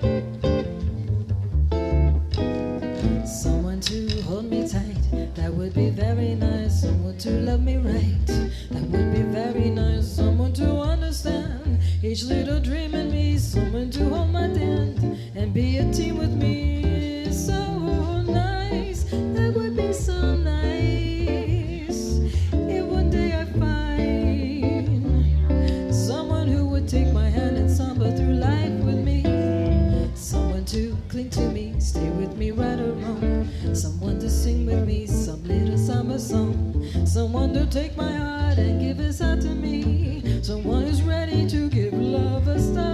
Someone to hold me tight, that would be very nice. Someone to love me right, that would be very nice. Someone to understand each little dream in me. Someone to hold my hand and be a team with me. So nice, that would be so nice. If one day I find someone who would take my hand and stumble through life with me. Someone to cling to me, stay with me right or wrong. Someone to sing with me some little summer song. Someone to take my heart and give his heart to me. Someone who's ready to give love a start.